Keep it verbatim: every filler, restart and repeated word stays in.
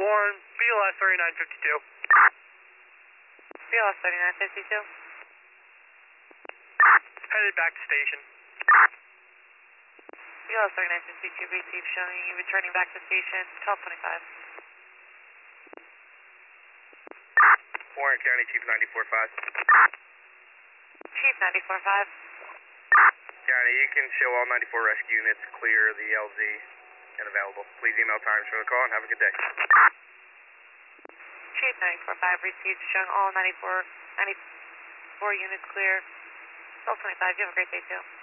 Warren, B L S thirty-nine fifty-two. B L S thirty-nine fifty-two. Headed back to station. B L S thirty-nine fifty-two, receive showing you returning back to station, twelve twenty-five. Warren County, Chief ninety-four five. Chief ninety-four five. County, you can show all ninety-four rescue units clear the L Z and available. Please email times for the call and have a good day. Chief ninety-four five, received showing all ninety-four, ninety-four units clear, twelve twenty-five. You have a great day too.